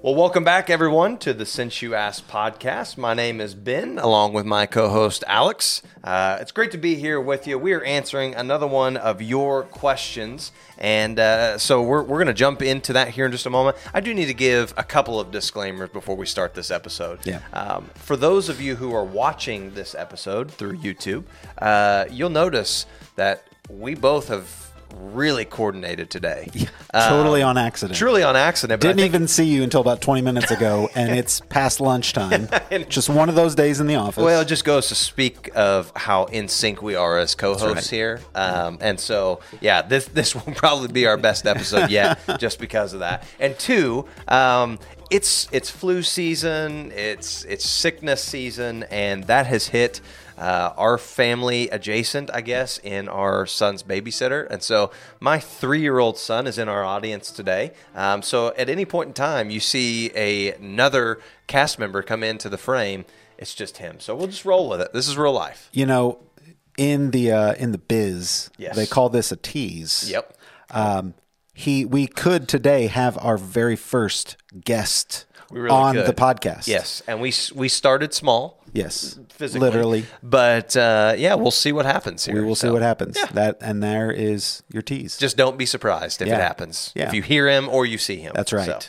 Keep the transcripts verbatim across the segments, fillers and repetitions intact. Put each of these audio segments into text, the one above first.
Well, welcome back, everyone, to the Since You Asked podcast. My name is Ben, along with my co-host, Alex. Uh, it's great to be here with you. We are answering another one of your questions, and uh, so we're, we're going to jump into that here in just a moment. I do need to give a couple of disclaimers before we start this episode. Yeah. Um, for those of you who are watching this episode through YouTube, uh, you'll notice that we both have really coordinated today. Uh, totally on um, accident. Truly on accident. But Didn't I think, even see you until about twenty minutes ago, and it's past lunchtime. Just one of those days in the office. Well, it just goes to speak of how in sync we are as co-hosts right. here. Um, and so, yeah, this this will probably be our best episode yet just because of that. And two, um, it's it's flu season, it's it's sickness season, and that has hit Uh, our family adjacent, I guess, in our son's babysitter. And so my three-year-old son is in our audience today. Um, so at any point in time, you see a, another cast member come into the frame, it's just him. So we'll just roll with it. This is real life. You know, in the uh, in the biz, Yes. they call this a tease. Yep. Um, he, we could today have our very first guest We really on could. the podcast. Yes. And we we started small. Yes. Physically. Literally. But, uh, yeah, we'll see what happens here. We will see So, what happens. yeah. That and there is your tease. Just don't be surprised if Yeah. it happens. Yeah. If you hear him or you see him. That's right. So.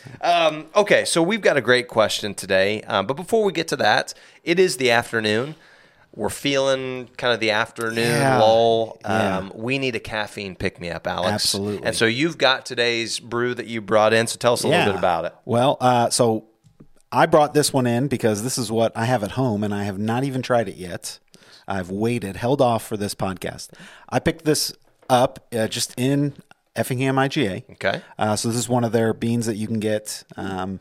Um, okay, so we've got a great question today. Um, but before we get to that, it is the afternoon. We're feeling kind of the afternoon Yeah. lull. Yeah. Um, we need a caffeine pick-me-up, Alex. Absolutely. And so you've got today's brew that you brought in, so tell us a Yeah. little bit about it. Well, uh, so I brought this one in because this is what I have at home, and I have not even tried it yet. I've waited, held off for this podcast. I picked this up uh, just in Effingham I G A. Okay. Uh, so this is one of their beans that you can get um,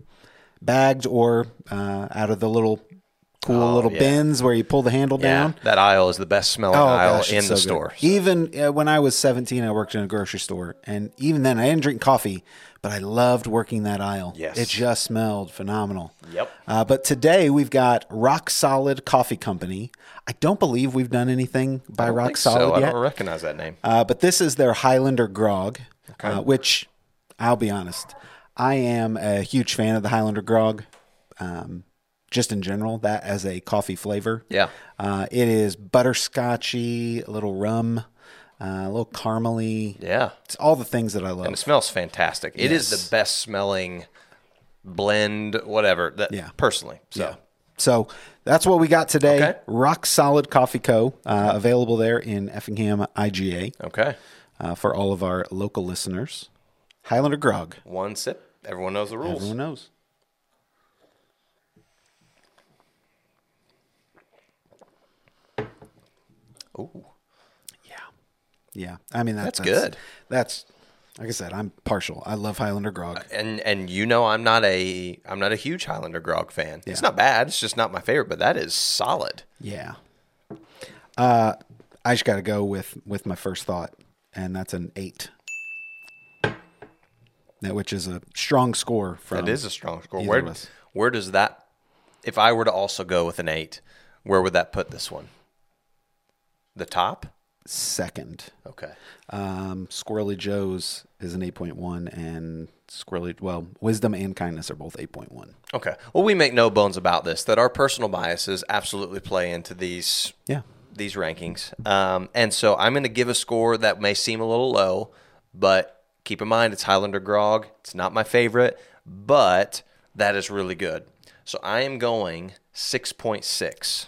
bagged or uh, out of the little cool Oh, little yeah. bins where you pull the handle Yeah, down. that aisle is the best smelling Oh, aisle gosh, in it's the so good. store. So. Even uh, when I was seventeen, I worked in a grocery store. And even then, I didn't drink coffee, but I loved working that aisle. Yes. It just smelled phenomenal. Yep. Uh, but today, we've got Rock Solid Coffee Company. I don't believe we've done anything by I don't Rock think Solid so. I yet. don't recognize that name. Uh, but this is their Highlander Grog, uh, which, I'll be honest, I am a huge fan of the Highlander Grog. Um, just in general, that as a coffee flavor. Yeah. Uh, it is butterscotchy, a little rum, uh, a little caramely. Yeah. It's all the things that I love. And it smells fantastic. It is Yes. the best smelling blend, whatever, that Yeah. personally. So Yeah. So that's what we got today. Okay. Rock Solid Coffee Co. Uh, available there in Effingham I G A okay. uh, for all of our local listeners. Highlander Grog. One sip. Everyone knows the rules. Everyone knows. Ooh. Yeah. Yeah. I mean, that, That's that's good. That's, like I said, I'm partial. I love Highlander Grog. And and you know I'm not a I'm not a huge Highlander Grog fan. It's Yeah. not bad. It's just not my favorite, but that is solid. Yeah. Uh, I just got to go with, with my first thought, and that's an eight. That, which is a strong score from That is a strong score. either Where of us. where does that? If I were to also go with an eight, where would that put this one? The top. second. Okay. Um, Squirrely Joe's is an eight point one, and Squirrely, well, Wisdom and Kindness are both eight point one. Okay. Well, we make no bones about this that our personal biases absolutely play into these Yeah. these rankings. Um, and so I'm going to give a score that may seem a little low, but keep in mind it's Highlander Grog. It's not my favorite, but that is really good. So I am going six point six.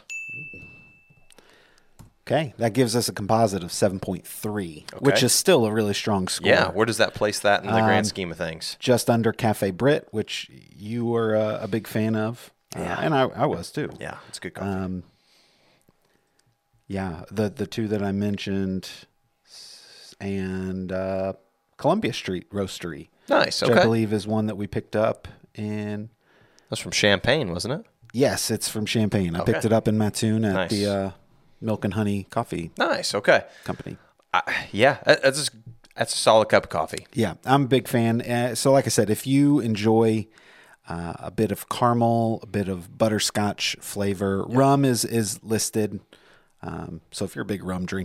Okay. That gives us a composite of seven point three, which is still a really strong score. Yeah. Where does that place that in the grand Um, scheme of things? Just under Cafe Brit, which you were uh, a big fan of. Yeah. Uh, and I, I was too. Yeah, it's good coffee. Um, yeah, the the two that I mentioned, s- and uh, Columbia Street Roastery, nice. which Okay. I believe is one that we picked up in. That's from Champagne, wasn't it? Yes, it's from Champagne. I Okay. picked it up in Mattoon at Nice. the uh, Milk and Honey Coffee Nice. Okay. Company. I, yeah, that- that's a, that's a solid cup of coffee. Yeah, I'm a big fan. Uh, so, like I said, if you enjoy uh, a bit of caramel, a bit of butterscotch flavor, rum is is listed. Um, so, if you're a big rum drinker,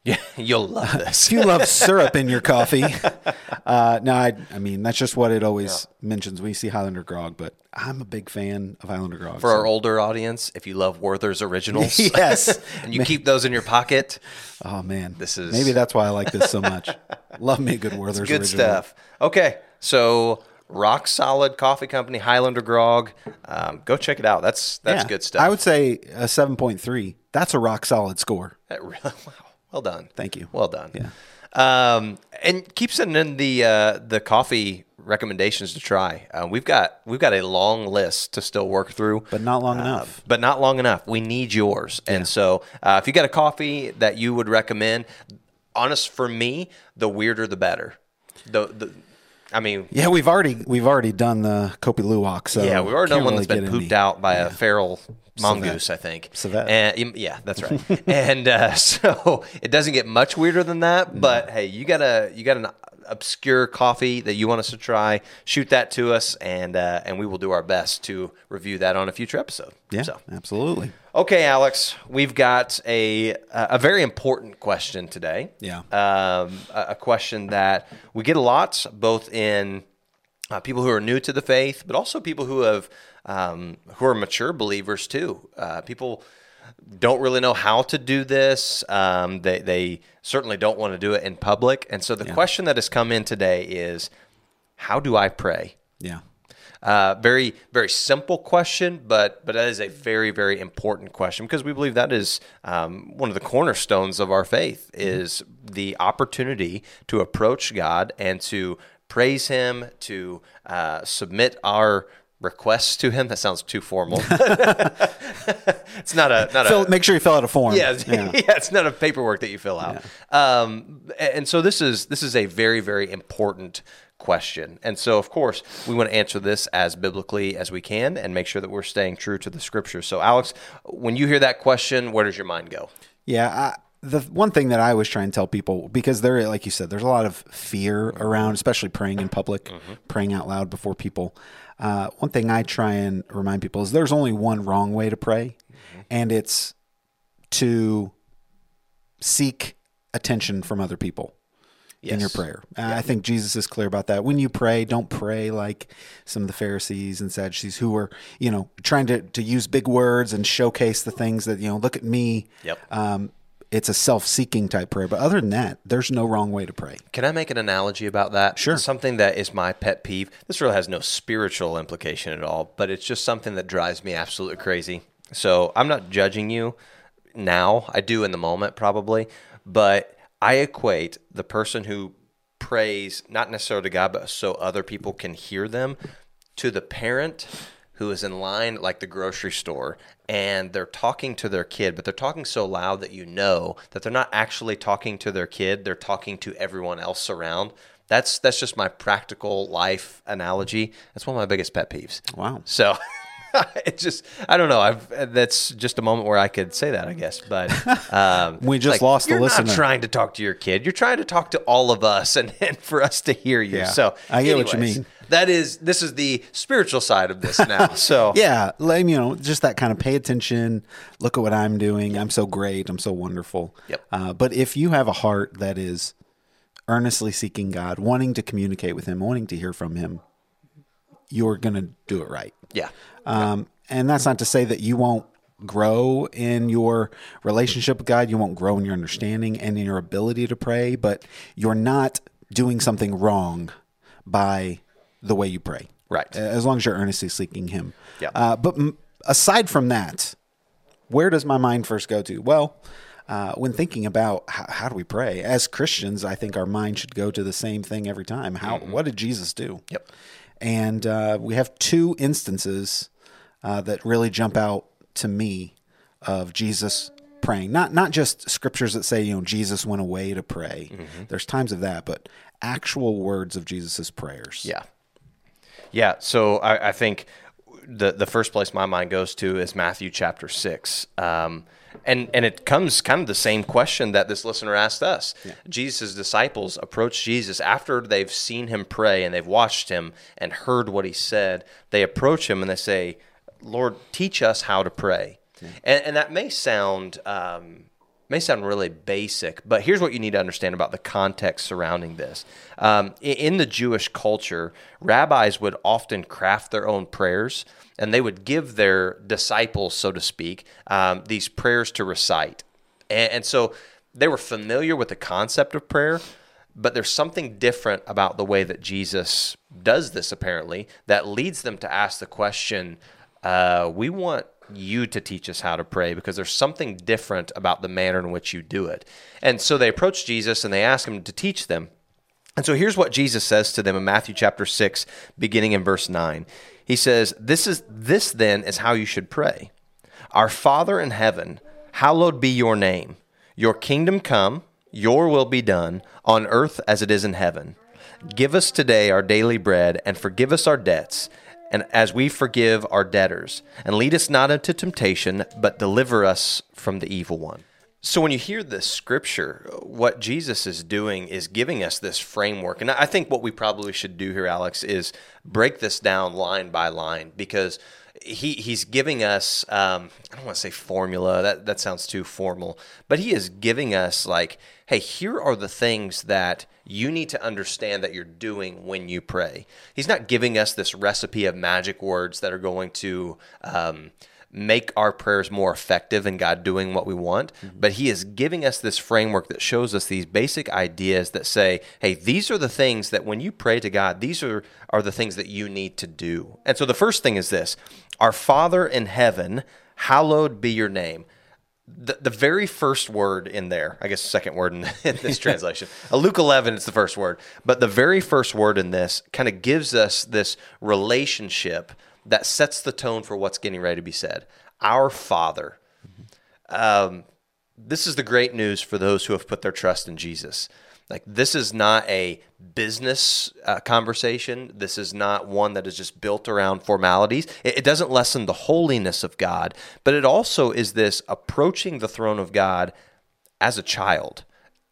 Yeah, you'll love this. If you love syrup in your coffee, uh, no, I, I mean that's just what it always yeah. mentions when you see Highlander Grog. But I'm a big fan of Highlander Grog. For so. our older audience, if you love Werther's Originals, yes, and you man. keep those in your pocket, oh man, this is maybe that's why I like this so much. Love me a good Werther's good Original. stuff. Okay, so rock solid coffee company, Highlander Grog. Um, go check it out. That's that's yeah, good stuff. I would say a seven point three. That's a rock solid score. That really, wow. Well done. Thank you. Well done. Yeah. Um, and keep sending in the uh, the coffee recommendations to try. Uh, we've got we've got a long list to still work through, but not long uh, enough. But not long enough. We need yours. Yeah. And so, uh, if you got a coffee that you would recommend, honest for me, the weirder the better. The the. I mean, yeah, we've already we've already done the Kopi Luwak. So yeah, we've already done one really that's been pooped any. out by yeah. a feral mongoose, I think. Civet. And yeah, that's right. and uh, so it doesn't get much weirder than that. But hey, you got a you got an obscure coffee that you want us to try? Shoot that to us, and uh, and we will do our best to review that on a future episode. Yeah, so. absolutely. Okay, Alex, we've got a a very important question today. Yeah, um, a, a question that we get a lot, both in uh, people who are new to the faith, but also people who have um, who are mature believers too. Uh, people don't really know how to do this. Um, they they certainly don't want to do it in public, and so the yeah. question that has come in today is, how do I pray? Yeah. Uh, very, very simple question, but but that is a very, very important question because we believe that is um, one of the cornerstones of our faith is the opportunity to approach God and to praise Him, to uh, submit our requests to Him. That sounds too formal. It's not a not fill, a. Make sure you fill out a form. Yeah, yeah. yeah, it's not a paperwork that you fill out. Yeah. Um, and so this is this is a very, very important question. And so, of course, we want to answer this as biblically as we can and make sure that we're staying true to the scripture. So, Alex, when you hear that question, where does your mind go? Yeah, I, the one thing that I always try and tell people, because there, like you said, there's a lot of fear around, especially praying in public, mm-hmm. praying out loud before people. Uh, one thing I try and remind people is there's only one wrong way to pray, mm-hmm. and it's to seek attention from other people. Yes. In your prayer. Uh, yeah. I think Jesus is clear about that. When you pray, don't pray like some of the Pharisees and Sadducees who are, you know, trying to, to use big words and showcase the things that, you know, look at me. Yep. Um, it's a self-seeking type prayer. But other than that, there's no wrong way to pray. Can I make an analogy about that? Sure. Something that is my pet peeve. This really has no spiritual implication at all, but it's just something that drives me absolutely crazy. So I'm not judging you now. I do in the moment probably, but I equate the person who prays, not necessarily to God, but so other people can hear them, to the parent who is in line like the grocery store and they're talking to their kid, but they're talking so loud that you know that they're not actually talking to their kid, they're talking to everyone else around. That's that's just my practical life analogy. That's one of my biggest pet peeves. Wow. So it's just, I don't know. I've, that's just a moment where I could say that, I guess. But um, we just like, lost the you're listener. You're not trying to talk to your kid. You're trying to talk to all of us and, and for us to hear you. Yeah, so I get anyways, what you mean. That is, this is the spiritual side of this now. So yeah, you know, just that kind of pay attention. Look at what I'm doing. I'm so great. I'm so wonderful. Yep. Uh, but if you have a heart that is earnestly seeking God, wanting to communicate with Him, wanting to hear from Him, you're going to do it right. Yeah. Um, and that's not to say that you won't grow in your relationship with God. You won't grow in your understanding and in your ability to pray, but you're not doing something wrong by the way you pray. Right. As long as you're earnestly seeking Him. Yeah. Uh, but m- aside from that, where does my mind first go to? Well, uh, when thinking about how, how do we pray, as Christians, I think our mind should go to the same thing every time. How? Mm-hmm. What did Jesus do? Yep. And uh, we have two instances uh, that really jump out to me of Jesus praying. Not not just scriptures that say, you know, Jesus went away to pray. Mm-hmm. There's times of that, but actual words of Jesus's prayers. Yeah. Yeah. So I, I think the the first place my mind goes to is Matthew chapter six. Um, and, and it comes kind of the same question that this listener asked us. Yeah. Jesus' disciples approach Jesus after they've seen Him pray and they've watched Him and heard what He said. They approach Him and they say, Lord, teach us how to pray. Yeah. And, and that may sound um, may sound really basic, but here's what you need to understand about the context surrounding this. Um, in the Jewish culture, rabbis would often craft their own prayers, and they would give their disciples, so to speak, um, these prayers to recite. And, and so they were familiar with the concept of prayer, but there's something different about the way that Jesus does this, apparently, that leads them to ask the question, uh, we want you to teach us how to pray, because there's something different about the manner in which you do it. And so they approach Jesus and they ask him to teach them. And so here's what Jesus says to them in Matthew chapter six, beginning in verse nine. He says, This is this then is how you should pray. Our Father in heaven, hallowed be your name. Your kingdom come, your will be done, on earth as it is in heaven. Give us today our daily bread, and forgive us our debts, and as we forgive our debtors, and lead us not into temptation, but deliver us from the evil one. So when you hear this scripture, what Jesus is doing is giving us this framework. And I think what we probably should do here, Alex, is break this down line by line, because he he's giving us, um, I don't want to say formula, that, that sounds too formal, but he is giving us like, hey, here are the things that you need to understand that you're doing when you pray. He's not giving us this recipe of magic words that are going to um, make our prayers more effective and God doing what we want, mm-hmm. but he is giving us this framework that shows us these basic ideas that say, hey, these are the things that when you pray to God, these are, are the things that you need to do. And so the first thing is this: Our Father in heaven, hallowed be your name. The, the very first word in there, I guess the second word in, in this translation, uh, Luke eleven, it's the first word, but the very first word in this kind of gives us this relationship that sets the tone for what's getting ready to be said. Our Father. Mm-hmm. Um, this is the great news for those who have put their trust in Jesus. Like, this is not a business uh, conversation. This is not one that is just built around formalities. It, it doesn't lessen the holiness of God, but it also is this approaching the throne of God as a child,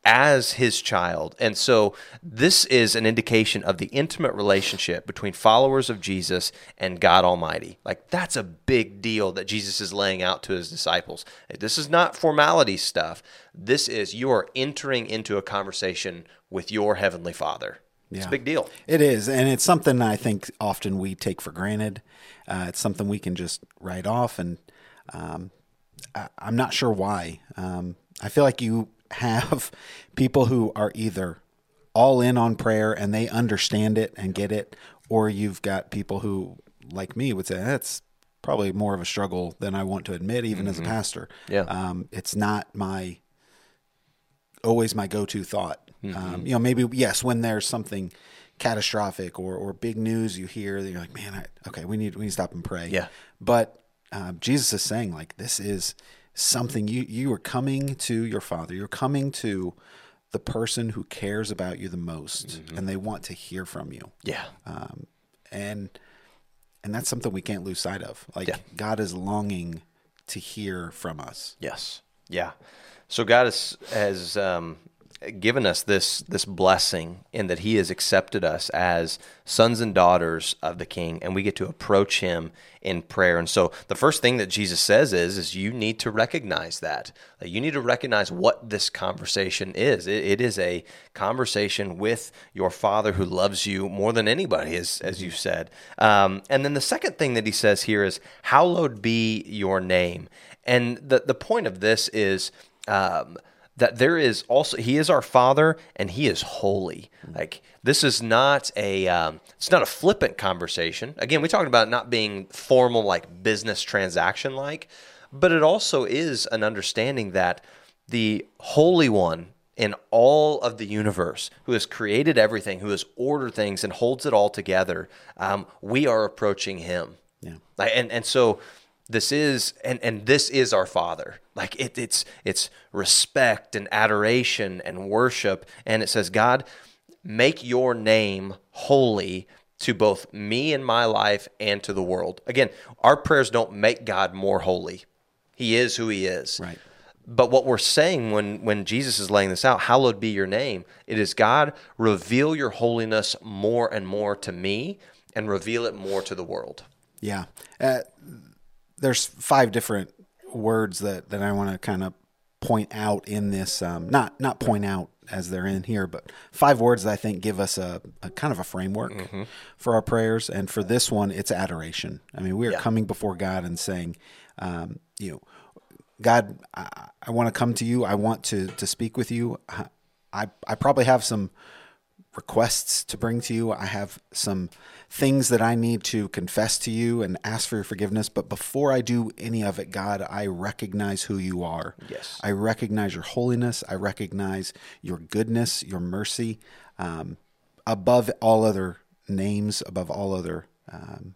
as his child. And so this is an indication of the intimate relationship between followers of Jesus and God Almighty. Like, that's a big deal that Jesus is laying out to his disciples. This is not formality stuff. This is, you are entering into a conversation with your heavenly Father. It's yeah. a big deal. It is, and it's something I think often we take for granted. Uh, it's something we can just write off, and um, I, I'm not sure why. Um, I feel like you have people who are either all in on prayer and they understand it and get it, or you've got people who, like me, would say that's probably more of a struggle than I want to admit, even mm-hmm. as a pastor. Yeah, um, it's not my always my go-to thought. Mm-hmm. Um, you know, maybe yes, when there's something catastrophic or or big news you hear, that you're like, man, I, okay, we need we need to stop and pray. Yeah, but um, Jesus is saying, like, this is something you you are coming to your Father. You're coming to the person who cares about you the most, mm-hmm. and they want to hear from you. Yeah, um, and and that's something we can't lose sight of. Like, yeah. God is longing to hear from us. Yes, yeah. So God has has um, given us this this blessing in that He has accepted us as sons and daughters of the King, and we get to approach Him in prayer. And so the first thing that Jesus says is, is you need to recognize that. You need to recognize what this conversation is. It, it is a conversation with your Father who loves you more than anybody, as, as you said. Um, and then the second thing that He says here is, hallowed be your name. And the, the point of this is um, that there is also, He is our Father and He is holy. Like, this is not a, um, it's not a flippant conversation. Again, we're talking about not being formal, like business transaction like, but it also is an understanding that the Holy One in all of the universe, who has created everything, who has ordered things and holds it all together, um, we are approaching Him. Yeah. And, and so this is, and, and this is our Father. Like, it, it's, it's respect and adoration and worship. And it says, God, make your name holy to both me and my life and to the world. Again, our prayers don't make God more holy. He is who He is. Right. But what we're saying when, when Jesus is laying this out, hallowed be your name, it is, God, reveal your holiness more and more to me and reveal it more to the world. Yeah. Uh, there's five different words that, that I want to kind of point out in this, um, not not point out as they're in here, but five words that I think give us a, a kind of a framework mm-hmm. for our prayers. And for this one, it's adoration. I mean, we are yeah. coming before God and saying, um, you know, God, I, I want to come to you. I want to to speak with you. I I probably have some requests to bring to you. I have some things that I need to confess to you and ask for your forgiveness. But before I do any of it, God, I recognize who you are. Yes. I recognize your holiness. I recognize your goodness, your mercy, um, above all other names, above all other um,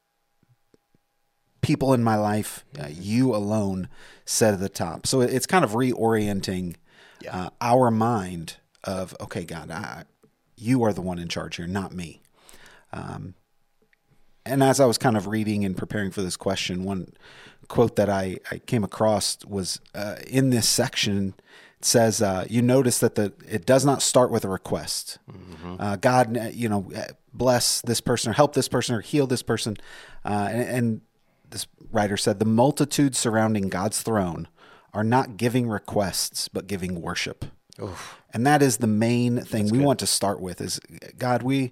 people in my life. Uh, you alone set at the top. So it's kind of reorienting yeah. uh, our mind of, okay, God, I, you are the one in charge here, not me. Um, and as I was kind of reading and preparing for this question, one quote that I, I came across was uh, in this section. It says, uh, you notice that the it does not start with a request. Mm-hmm. Uh, God, you know, bless this person or help this person or heal this person. Uh, and, and this writer said, the multitudes surrounding God's throne are not giving requests, but giving worship. Oof. And that is the main thing That's we good. want to start with is, God, we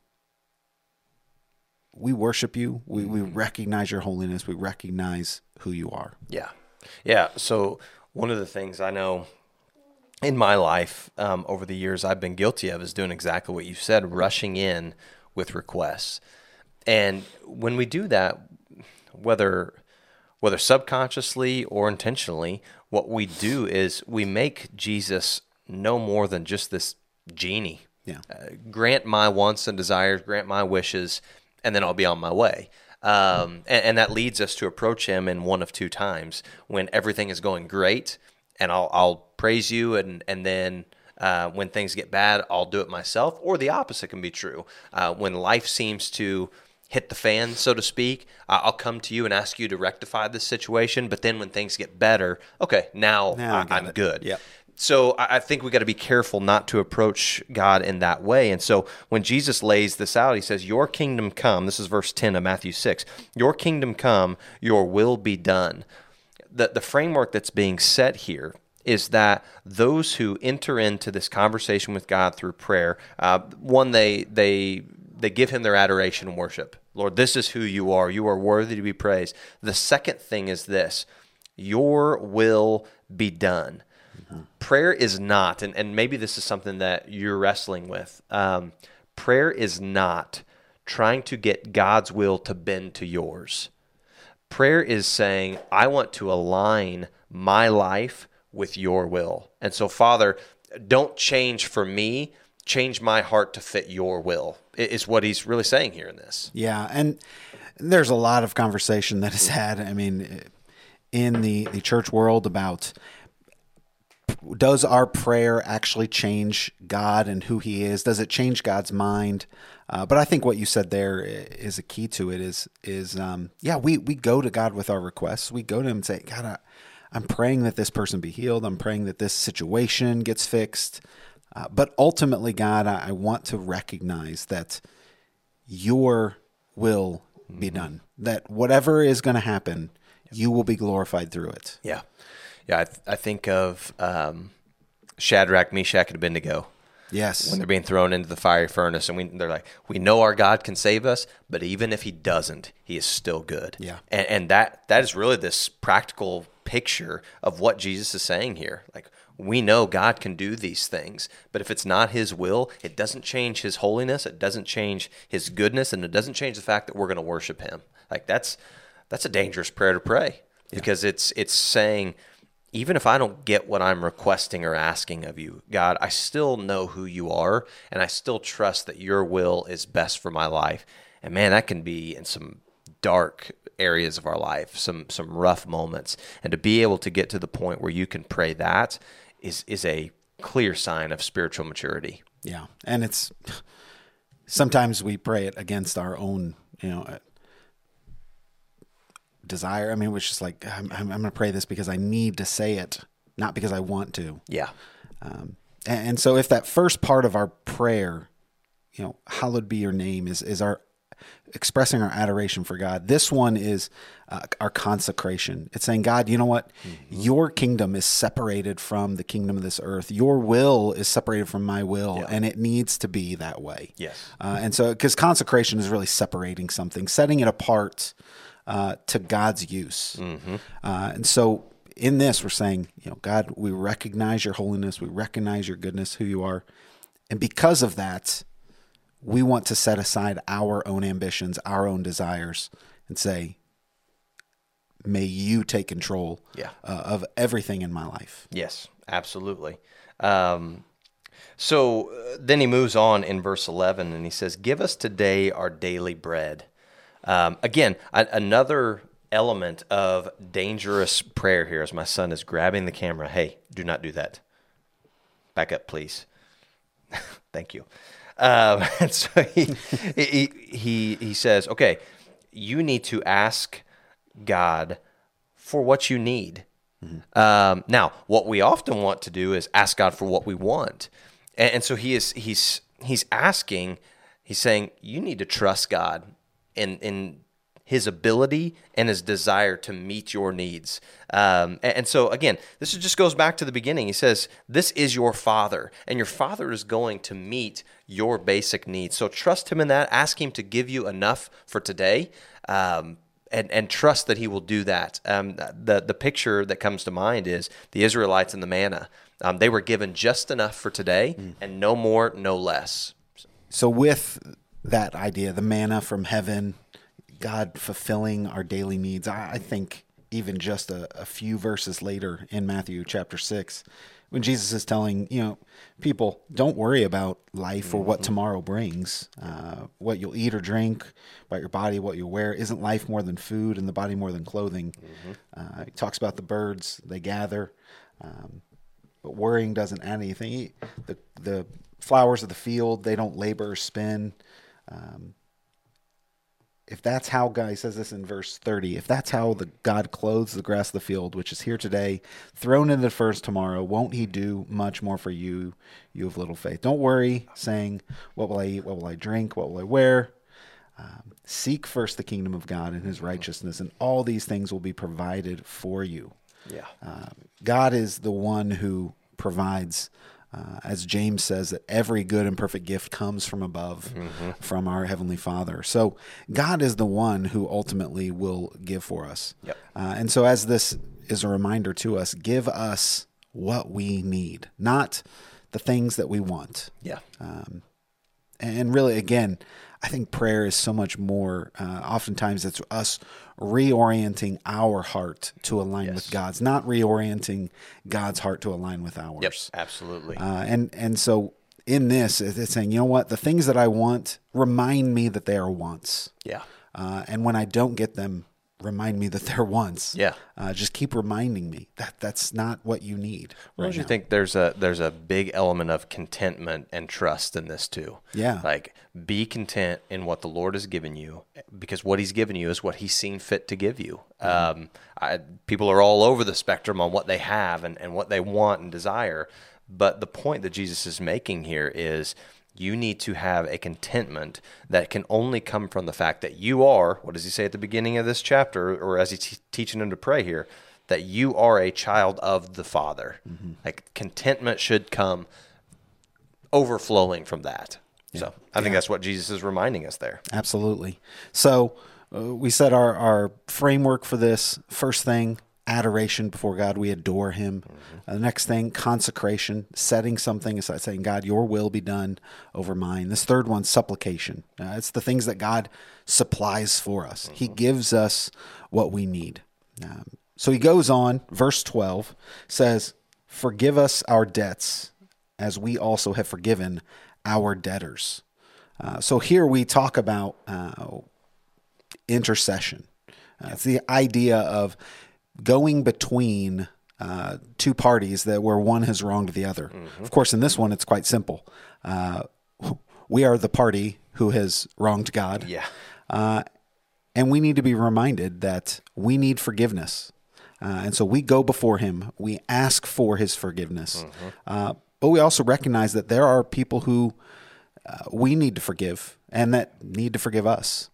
we worship you. We we recognize your holiness. We recognize who you are. Yeah. Yeah. So one of the things I know in my life um, over the years I've been guilty of is doing exactly what you said, rushing in with requests. And when we do that, whether whether subconsciously or intentionally, what we do is we make Jesus no more than just this genie. Yeah. Uh, grant my wants and desires, grant my wishes, and then I'll be on my way. Um, and, and that leads us to approach him in one of two times: when everything is going great, and I'll, I'll praise you, and and then uh, when things get bad, I'll do it myself. Or the opposite can be true: uh, when life seems to hit the fan, so to speak, uh, I'll come to you and ask you to rectify this situation. But then when things get better, okay, now, now I, I'm it. good. Yep. So I think we got to be careful not to approach God in that way. And so when Jesus lays this out, he says, your kingdom come. This is verse ten of Matthew six. Your kingdom come, your will be done. The, the framework that's being set here is that those who enter into this conversation with God through prayer, uh, one, they they they give him their adoration and worship. Lord, this is who you are. You are worthy to be praised. The second thing is this: your will be done. Prayer is not, and, and maybe this is something that you're wrestling with, um, prayer is not trying to get God's will to bend to yours. Prayer is saying, I want to align my life with your will. And so, Father, don't change for me, change my heart to fit your will, is what he's really saying here in this. Yeah, and there's a lot of conversation that is had, I mean, in the, the church world about, does our prayer actually change God and who he is? Does it change God's mind? Uh, but I think what you said there is a key to it is, is um, yeah, we, we go to God with our requests. We go to him and say, God, I, I'm praying that this person be healed. I'm praying that this situation gets fixed. Uh, but ultimately, God, I, I want to recognize that your will mm-hmm. be done, that whatever is going to happen, you will be glorified through it. Yeah. Yeah, I, th- I think of um, Shadrach, Meshach, and Abednego. Yes. When they're being thrown into the fiery furnace, and we, they're like, we know our God can save us, but even if he doesn't, he is still good. Yeah. And, and that that is really this practical picture of what Jesus is saying here. Like, we know God can do these things, but if it's not his will, it doesn't change his holiness, it doesn't change his goodness, and it doesn't change the fact that we're going to worship him. Like, that's that's a dangerous prayer to pray, yeah. because it's it's saying, even if I don't get what I'm requesting or asking of you, God, I still know who you are, and I still trust that your will is best for my life. And man, that can be in some dark areas of our life, some some rough moments. And to be able to get to the point where you can pray that is is a clear sign of spiritual maturity. Yeah, and it's sometimes we pray it against our own, you know, desire. I mean, it was just like, I'm, I'm going to pray this because I need to say it, not because I want to. Yeah. Um, and, and so if that first part of our prayer, you know, hallowed be your name, is, is our expressing our adoration for God. This one is uh, our consecration. It's saying, God, you know what? Mm-hmm. Your kingdom is separated from the kingdom of this earth. Your will is separated from my will, yeah. and it needs to be that way. Yes. Uh, and so, because consecration is really separating something, setting it apart uh, to God's use. Mm-hmm. Uh, and so, in this, we're saying, you know, God, we recognize your holiness, we recognize your goodness, who you are, and because of that, we want to set aside our own ambitions, our own desires, and say, may you take control yeah. uh, of everything in my life. Yes, absolutely. Um, so uh, then he moves on in verse eleven, and he says, give us today our daily bread. Um, again, a- another element of dangerous prayer here, as my son is grabbing the camera. Hey, do not do that. Back up, please. Thank you. Um, and so he, he he he says, okay, you need to ask God for what you need. Mm-hmm. Um, now, what we often want to do is ask God for what we want, and, and so he is he's he's asking, he's saying, you need to trust God in in His ability and His desire to meet your needs. Um, and, and so, again, this just goes back to the beginning. He says, this is your Father, and your Father is going to meet your basic needs. So trust Him in that. Ask Him to give you enough for today, um, and, and trust that He will do that. Um, the, the picture that comes to mind is the Israelites and the manna. Um, they were given just enough for today, mm. and no more, no less. So with that idea, the manna from heaven, God fulfilling our daily needs, I think even just a, a few verses later in Matthew chapter six, when Jesus is telling, you know, people, don't worry about life mm-hmm. or what tomorrow brings, uh, what you'll eat or drink, about your body, what you'll wear. Isn't life more than food and the body more than clothing? Mm-hmm. Uh, he talks about the birds, they gather, um, but worrying doesn't add anything. The, the flowers of the field, they don't labor or spin. Um, If that's how God, he says this in verse thirty, if that's how the God clothes the grass of the field, which is here today, thrown into the furnace tomorrow, won't He do much more for you, you of little faith? Don't worry, saying, what will I eat? What will I drink? What will I wear? Um, seek first the kingdom of God and His righteousness, and all these things will be provided for you. Yeah, uh, God is the one who provides. Uh, as James says, that every good and perfect gift comes from above, mm-hmm. from our Heavenly Father. So God is the one who ultimately will give for us. Yep. Uh, and so as this is a reminder to us, give us what we need, not the things that we want. Yeah. Um, and really, again, I think prayer is so much more. Uh, oftentimes it's us reorienting our heart to align yes. with God's, not reorienting God's heart to align with ours. Yep, absolutely. Uh, and, and so in this, it's saying, you know what, the things that I want, remind me that they are wants. Yeah. Uh, and when I don't get them, remind me that they're wants. Yeah. Uh, just keep reminding me that that's not what you need. Right. Don't you now. think there's a there's a big element of contentment and trust in this too? Yeah. Like, be content in what the Lord has given you, because what He's given you is what He's seen fit to give you. Mm-hmm. Um, I, people are all over the spectrum on what they have and, and what they want and desire. But the point that Jesus is making here is, you need to have a contentment that can only come from the fact that you are, what does He say at the beginning of this chapter, or as He's t- teaching them to pray here, that you are a child of the Father. Mm-hmm. Like, contentment should come overflowing from that. Yeah. So I think yeah. that's what Jesus is reminding us there. Absolutely. So uh, we said our, our framework for this, first thing, adoration before God. We adore Him. Mm-hmm. Uh, the next thing, consecration, setting something aside, saying, God, your will be done over mine. This third one, supplication. Uh, it's the things that God supplies for us. Mm-hmm. He gives us what we need. Um, so he goes on, verse twelve says, forgive us our debts as we also have forgiven our debtors. Uh, so here we talk about uh, intercession. Uh, it's the idea of going between uh, two parties that where one has wronged the other. Mm-hmm. Of course, in this one, it's quite simple. Uh, we are the party who has wronged God. Yeah. Uh, and we need to be reminded that we need forgiveness. Uh, and so we go before Him. We ask for His forgiveness. Mm-hmm. Uh, but we also recognize that there are people who uh, we need to forgive and that need to forgive us.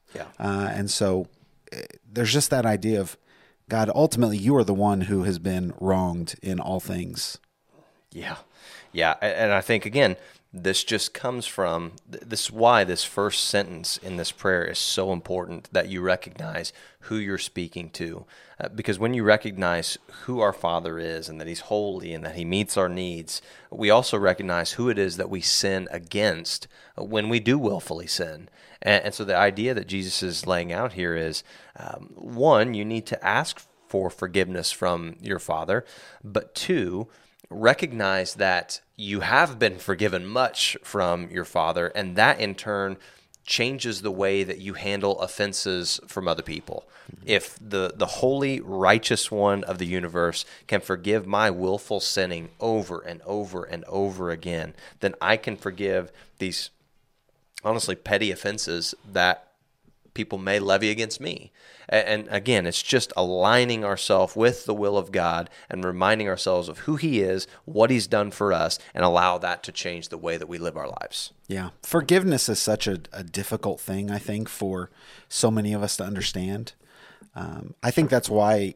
Yeah. Uh, and so uh, there's just that idea of, God, ultimately, you are the one who has been wronged in all things. Yeah. Yeah. A- And I think, again, this just comes from, th- this is why this first sentence in this prayer is so important, that you recognize who you're speaking to. Uh, because when you recognize who our Father is and that He's holy and that He meets our needs, we also recognize who it is that we sin against when we do willfully sin. And, and so the idea that Jesus is laying out here is, um, one, you need to ask for forgiveness from your Father, but two, recognize that you have been forgiven much from your Father, and that in turn changes the way that you handle offenses from other people. Mm-hmm. If the, the holy, righteous one of the universe can forgive my willful sinning over and over and over again, then I can forgive these honestly petty offenses that people may levy against me. And again, it's just aligning ourselves with the will of God and reminding ourselves of who He is, what He's done for us, and allow that to change the way that we live our lives. Yeah. Forgiveness is such a, a difficult thing, I think, for so many of us to understand. Um, I think that's why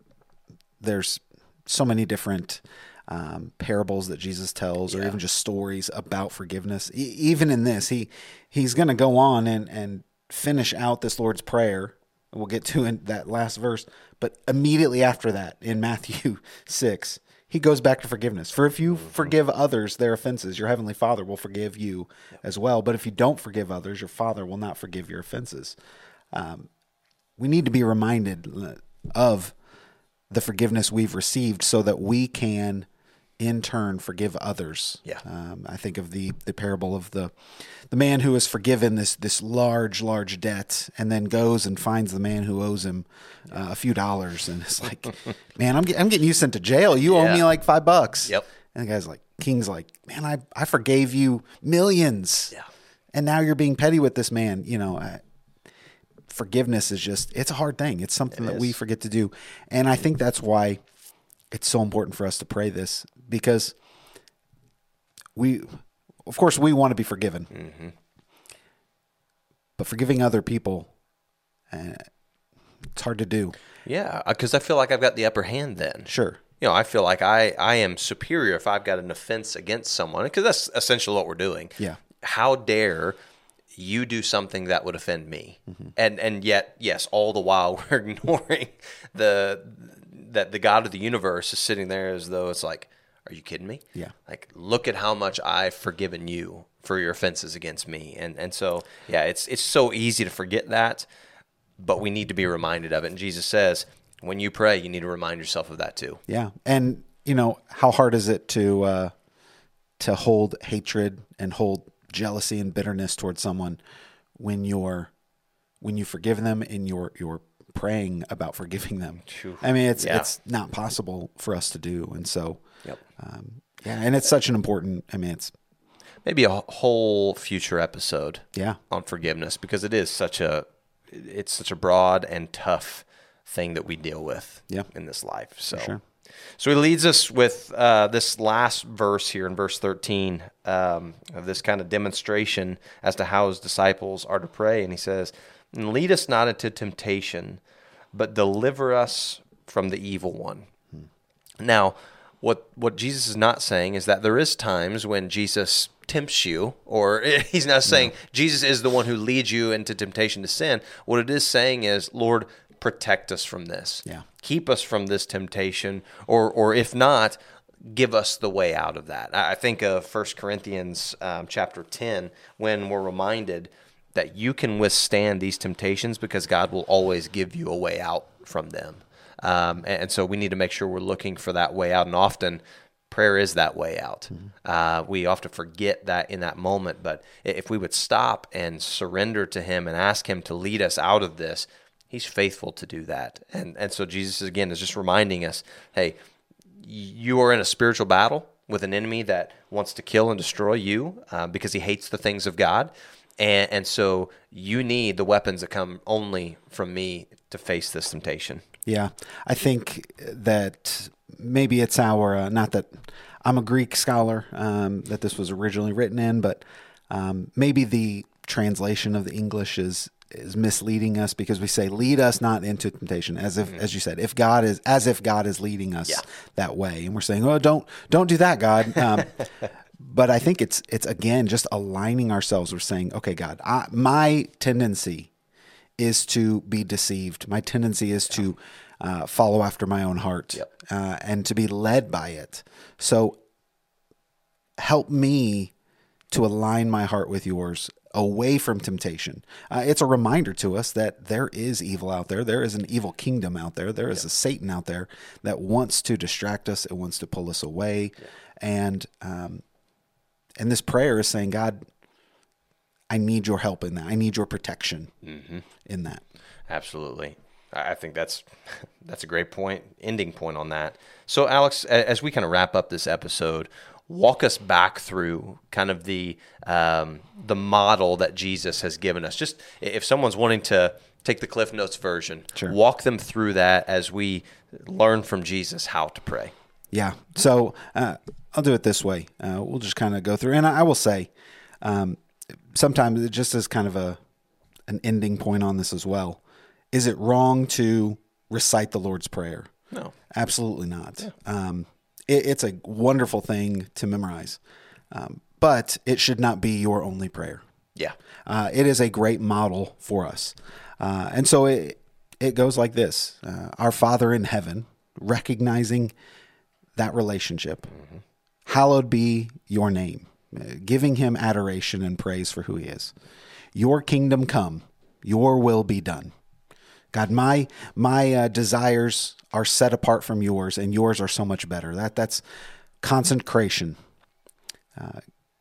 there's so many different um, parables that Jesus tells, or Yeah. even just stories about forgiveness. E- even in this, he he's going to go on and, and finish out this Lord's Prayer. We'll get to in that last verse, but immediately after that, in Matthew six, he goes back to forgiveness. For if you forgive others their offenses, your heavenly Father will forgive you as well. But if you don't forgive others, your Father will not forgive your offenses. Um, we need to be reminded of the forgiveness we've received so that we can in turn forgive others. Yeah. Um, I think of the the parable of the the man who has forgiven this this large large debt, and then goes and finds the man who owes him uh, a few dollars, and it's like, man, I'm get, I'm getting you sent to jail. You owe Yeah. me like five bucks. Yep. And the guy's like, King's like, man, I I forgave you millions. Yeah. And now you're being petty with this man. You know, I, forgiveness is just, it's a hard thing. It's something It that is. we forget to do. And I think that's why it's so important for us to pray this, because we, of course, we want to be forgiven. Mm-hmm. But forgiving other people, uh, it's hard to do. Yeah, because I feel like I've got the upper hand then. Sure. You know, I feel like I, I am superior if I've got an offense against someone, because that's essentially what we're doing. Yeah. How dare you do something that would offend me? Mm-hmm. And and yet, yes, all the while we're ignoring the that the God of the universe is sitting there as though it's like, are you kidding me? Yeah. Like, look at how much I've forgiven you for your offenses against me. And and so, yeah, it's it's so easy to forget that, but we need to be reminded of it. And Jesus says, when you pray, you need to remind yourself of that too. Yeah. And, you know, how hard is it to uh, to hold hatred and hold jealousy and bitterness towards someone when you're when you forgive them and you're you're praying about forgiving them? Phew. I mean, it's Yeah. it's not possible for us to do. And so, Yep. um, yeah, and it's such an important, I mean, it's, Maybe a whole future episode yeah, on forgiveness, because it is such a it's such a broad and tough thing that we deal with Yeah. in this life. So, sure. so he leads us with uh, this last verse here in verse thirteen um, of this kind of demonstration as to how his disciples are to pray, and he says, "And lead us not into temptation, but deliver us from the evil one." Hmm. Now, what what Jesus is not saying is that there is times when Jesus tempts you, or he's not saying no. Jesus is the one who leads you into temptation to sin. What it is saying is, Lord, protect us from this. Yeah. Keep us from this temptation, or or if not, give us the way out of that. I think of First Corinthians um, chapter ten, when we're reminded that you can withstand these temptations because God will always give you a way out from them. Um, and so we need to make sure we're looking for that way out. And often prayer is that way out. Mm-hmm. Uh, we often forget that in that moment. But if we would stop and surrender to Him and ask Him to lead us out of this, He's faithful to do that. And and so Jesus, again, is just reminding us, hey, you are in a spiritual battle with an enemy that wants to kill and destroy you uh, because he hates the things of God. And, and so you need the weapons that come only from me to face this temptation. Yeah, I think that maybe it's our, uh, not that I'm a Greek scholar um, that this was originally written in, but um, maybe the translation of the English is is misleading us because we say, lead us not into temptation, as if, mm-hmm. as you said, if God is, as if God is leading us yeah. that way. And we're saying, oh, don't, don't do that, God. Um, but I think it's, it's again, just aligning ourselves. We're saying, okay, God, I, my tendency is to be deceived. My tendency is yeah. to uh, follow after my own heart yep. uh, and to be led by it. So help me to align my heart with yours, away from temptation. Uh, it's a reminder to us that there is evil out there. There is an evil kingdom out there. There is yeah. a Satan out there that wants to distract us. It wants to pull us away. Yeah. And, um, and this prayer is saying, God, I need your help in that. I need your protection mm-hmm. in that. Absolutely. I think that's, that's a great point, ending point on that. So Alex, as we kind of wrap up this episode, walk us back through kind of the um, the model that Jesus has given us. Just if someone's wanting to take the Cliff Notes version, sure. walk them through that as we learn from Jesus how to pray. Yeah. So uh, I'll do it this way. Uh, we'll just kind of go through. And I, I will say, um, sometimes it just is kind of a an ending point on this as well. Is it wrong to recite the Lord's Prayer? No. Absolutely not. Yeah. Um It's a wonderful thing to memorize, um, but it should not be your only prayer. Yeah. Uh, it is a great model for us. Uh, and so it, it goes like this. Uh, our Father in heaven, recognizing that relationship, mm-hmm. hallowed be your name, uh, giving him adoration and praise for who he is. Your kingdom come, your will be done. God, my my uh, desires are set apart from yours, and yours are so much better. That that's consecration. Uh,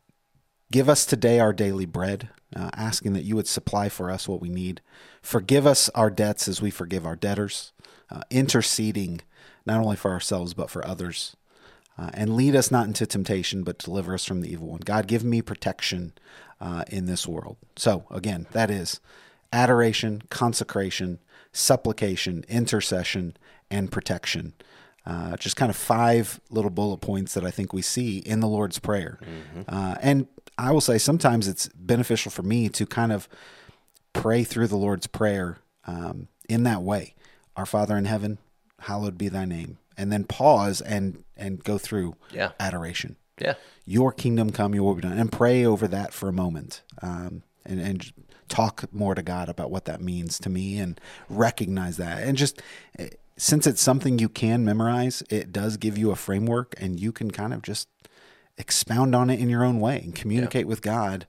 give us today our daily bread, uh, asking that you would supply for us what we need. Forgive us our debts as we forgive our debtors, uh, interceding not only for ourselves but for others. Uh, and lead us not into temptation, but deliver us from the evil one. God, give me protection uh, in this world. So again, that is adoration, consecration, supplication, intercession, and protection. Uh, just kind of five little bullet points that I think we see in the Lord's Prayer. Mm-hmm. Uh, and I will say sometimes it's beneficial for me to kind of pray through the Lord's Prayer um, in that way. Our Father in heaven, hallowed be thy name. And then pause and, and go through yeah. adoration. Yeah. Your kingdom come, your will be done. And pray over that for a moment. Um, and, and talk more to God about what that means to me and recognize that. And just since it's something you can memorize, it does give you a framework and you can kind of just expound on it in your own way and communicate yeah. with God,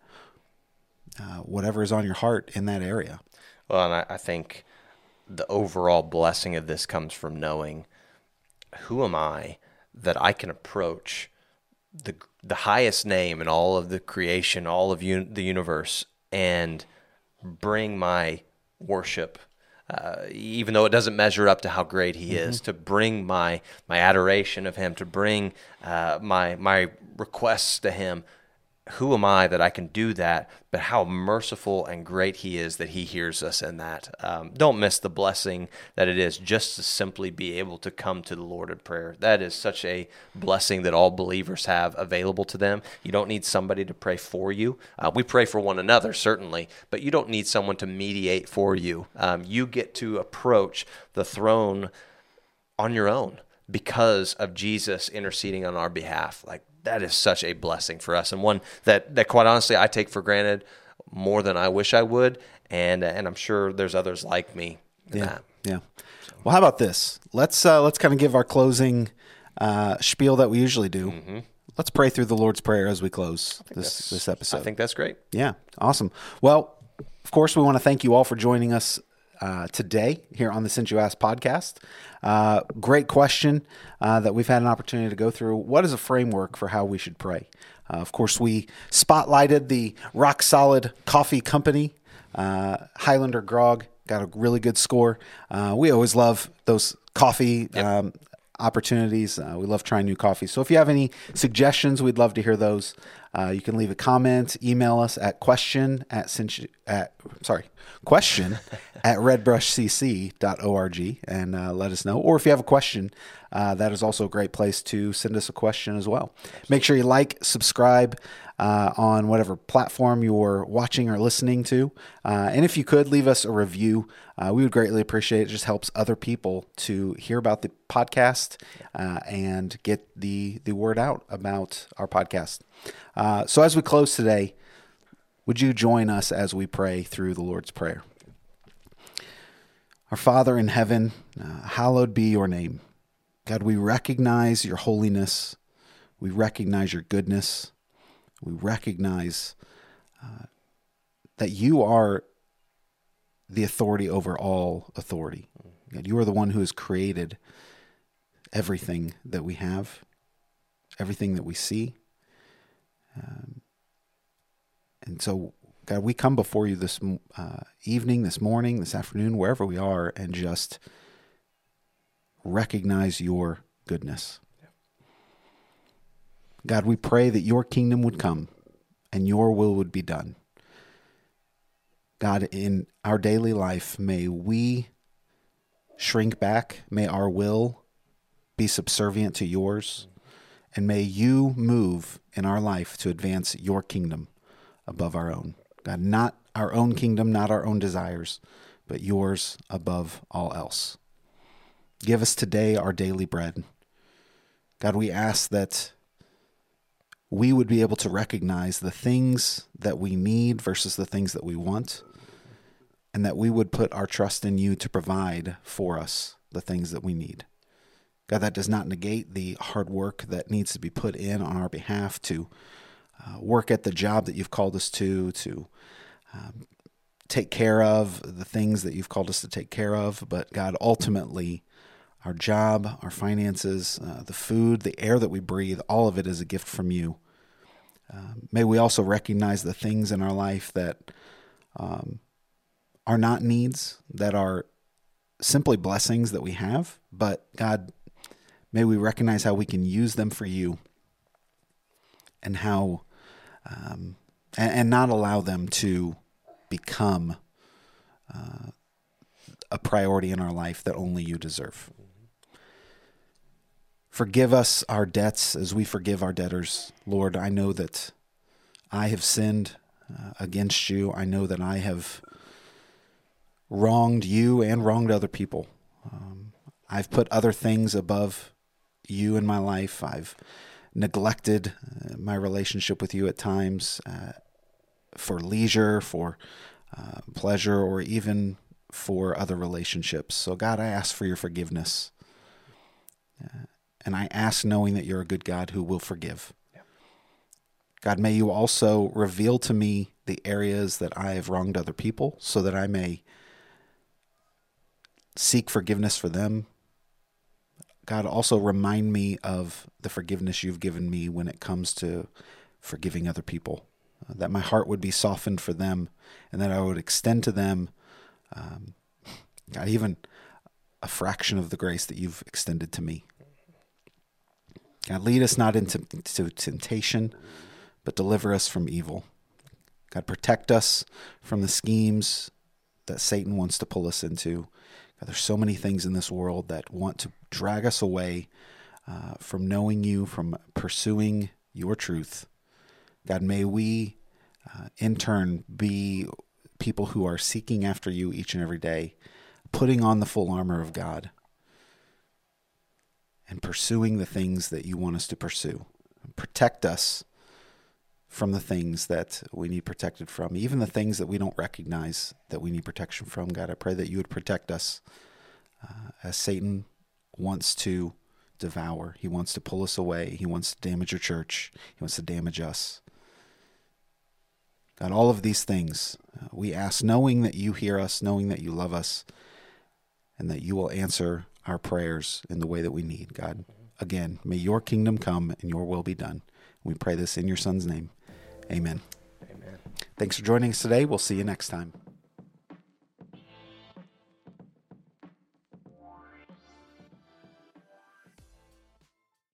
uh, whatever is on your heart in that area. Well, and I, I think the overall blessing of this comes from knowing who am I that I can approach the the highest name in all of the creation, all of un- the universe, and bring my worship, uh, even though it doesn't measure up to how great he mm-hmm. is, to bring my my adoration of him, to bring uh, my my requests to him. Who am I that I can do that? But how merciful and great he is that he hears us in that. Um, don't miss the blessing that it is just to simply be able to come to the Lord in prayer. That is such a blessing that all believers have available to them. You don't need somebody to pray for you. Uh, we pray for one another, certainly, but you don't need someone to mediate for you. Um, you get to approach the throne on your own because of Jesus interceding on our behalf. Like, that is such a blessing for us, and one that, that quite honestly I take for granted more than I wish I would, and and I'm sure there's others like me in yeah, that. Yeah. Well, how about this? Let's uh, let's kind of give our closing uh, spiel that we usually do. Mm-hmm. Let's pray through the Lord's Prayer as we close this this episode. I think that's great. Yeah, awesome. Well, of course, we want to thank you all for joining us Uh, today here on the Since You Asked podcast. Uh, great question uh, that we've had an opportunity to go through. What is a framework for how we should pray? Uh, of course, we spotlighted the Rock Solid Coffee Company. Uh, Highlander Grog got a really good score. Uh, we always love those coffee yep. um, opportunities. Uh, we love trying new coffees. So if you have any suggestions, we'd love to hear those. Uh, you can leave a comment, email us at question at, at sorry, question at redbrush c c dot org and uh, let us know. Or if you have a question, uh, that is also a great place to send us a question as well. Absolutely. Make sure you like, subscribe, uh, on whatever platform you're watching or listening to. Uh, and if you could, leave us a review. Uh, we would greatly appreciate it. It just helps other people to hear about the podcast uh, and get the, the word out about our podcast. Uh, so as we close today, would you join us as we pray through the Lord's Prayer? Our Father in heaven, uh, hallowed be your name. God, we recognize your holiness. We recognize your goodness. We recognize uh, that you are the authority over all authority. God, you are the one who has created everything that we have, everything that we see. Um, and so, God, we come before you this uh, evening, this morning, this afternoon, wherever we are, and just recognize your goodness. God, we pray that your kingdom would come and your will would be done. God, in our daily life, may we shrink back. May our will be subservient to yours. And may you move in our life to advance your kingdom above our own. God, not our own kingdom, not our own desires, but yours above all else. Give us today our daily bread. God, we ask that we would be able to recognize the things that we need versus the things that we want, and that we would put our trust in you to provide for us the things that we need. God, that does not negate the hard work that needs to be put in on our behalf to uh, work at the job that you've called us to, to um, take care of the things that you've called us to take care of. But God, ultimately, our job, our finances, uh, the food, the air that we breathe, all of it is a gift from you. Um, may we also recognize the things in our life that um, are not needs, that are simply blessings that we have. But God, may we recognize how we can use them for you, and how, um, and, and not allow them to become uh, a priority in our life that only you deserve. Forgive us our debts as we forgive our debtors. Lord, I know that I have sinned uh, against you. I know that I have wronged you and wronged other people. Um, I've put other things above you in my life. I've neglected uh, my relationship with you at times uh, for leisure, for uh, pleasure, or even for other relationships. So God, I ask for your forgiveness. Uh, And I ask knowing that you're a good God who will forgive. Yeah. God, may you also reveal to me the areas that I have wronged other people so that I may seek forgiveness for them. God, also remind me of the forgiveness you've given me when it comes to forgiving other people, uh, that my heart would be softened for them, and that I would extend to them, um, God, even a fraction of the grace that you've extended to me. God, lead us not into, into temptation, but deliver us from evil. God, protect us from the schemes that Satan wants to pull us into. God, there's so many things in this world that want to drag us away uh, from knowing you, from pursuing your truth. God, may we, uh, in turn, be people who are seeking after you each and every day, putting on the full armor of God, and pursuing the things that you want us to pursue. Protect us from the things that we need protected from, even the things that we don't recognize that we need protection from. God, I pray that you would protect us uh, as Satan wants to devour. He wants to pull us away. He wants to damage your church. He wants to damage us. God, all of these things uh, we ask knowing that you hear us, knowing that you love us, and that you will answer our prayers in the way that we need. God, again, may your kingdom come and your will be done. We pray this in your Son's name. Amen. Amen. Thanks for joining us today. We'll see you next time.